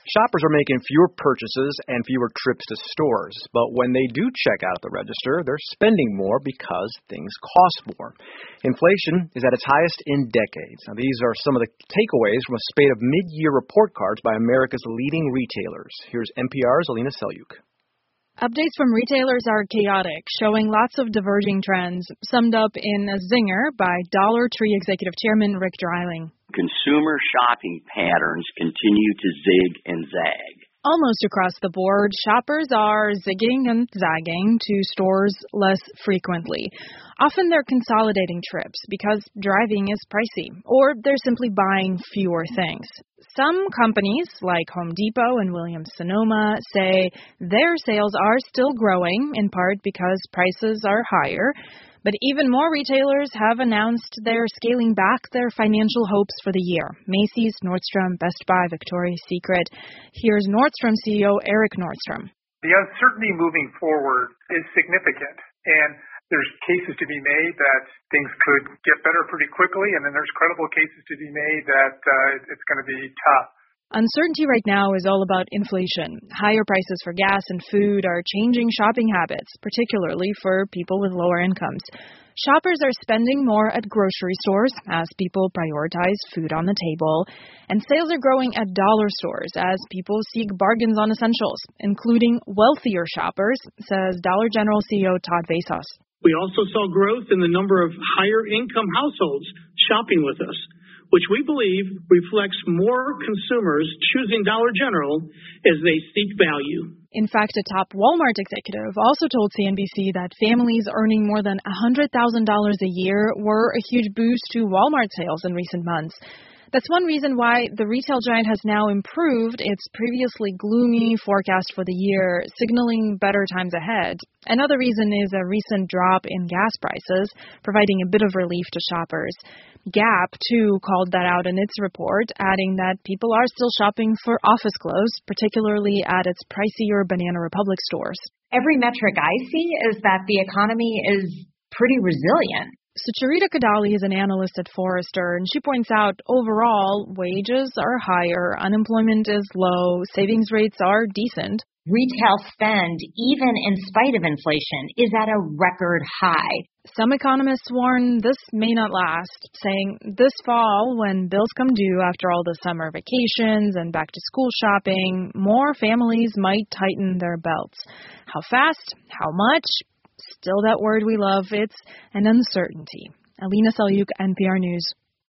Shoppers are making fewer purchases and fewer trips to stores, but when they do check out at the register, they're spending more because things cost more. Inflation is at its highest in decades. Now, these are some of the takeaways from a spate of mid-year report cards by America's leading retailers. Here's NPR's Alina Selyuk. Updates from retailers are chaotic, showing lots of diverging trends, summed up in a zinger by Dollar Tree Executive Chairman Rick Dreiling. Consumer shopping patterns continue to zig and zag. Almost across the board, shoppers are zigging and zagging to stores less frequently. Often they're consolidating trips because driving is pricey, or they're simply buying fewer things. Some companies, like Home Depot and Williams-Sonoma, say their sales are still growing, in part because prices are higher. But even more retailers have announced they're scaling back their financial hopes for the year. Macy's, Nordstrom, Best Buy, Victoria's Secret. Here's Nordstrom CEO Erik Nordstrom. The uncertainty moving forward is significant, and there's cases to be made that things could get better pretty quickly, and then there's credible cases to be made that it's going to be tough. Uncertainty right now is all about inflation. Higher prices for gas and food are changing shopping habits, particularly for people with lower incomes. Shoppers are spending more at grocery stores as people prioritize food on the table. And sales are growing at dollar stores as people seek bargains on essentials, including wealthier shoppers, says Dollar General CEO Todd Vasos. We also saw growth in the number of higher-income households shopping with us, which we believe reflects more consumers choosing Dollar General as they seek value. In fact, a top Walmart executive also told CNBC that families earning more than $100,000 a year were a huge boost to Walmart sales in recent months. That's one reason why the retail giant has now improved its previously gloomy forecast for the year, signaling better times ahead. Another reason is a recent drop in gas prices, providing a bit of relief to shoppers. Gap, too, called that out in its report, adding that people are still shopping for office clothes, particularly at its pricier Banana Republic stores. Every metric I see is that the economy is pretty resilient. Sucharita Kadali is an analyst at Forrester, and she points out overall wages are higher, unemployment is low, savings rates are decent. Retail spend, even in spite of inflation, is at a record high. Some economists warn this may not last, saying this fall, when bills come due after all the summer vacations and back-to-school shopping, more families might tighten their belts. How fast? How much? Still that word we love, it's an uncertainty. Alina Selyuk, NPR News.